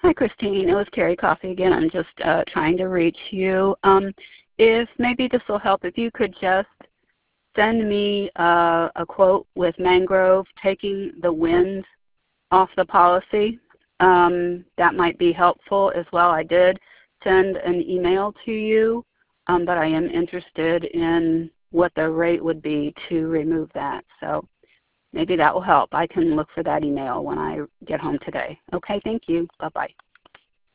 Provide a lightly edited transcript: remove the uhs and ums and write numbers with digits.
Hi, Christine. It was Carrie Coffey again. I'm just trying to reach you. If maybe this will help, if you could just send me a quote with mangrove taking the wind off the policy. That might be helpful as well. I did send an email to you, but I am interested in what the rate would be to remove that. So maybe that will help. I can look for that email when I get home today. Okay, thank you. Bye-bye.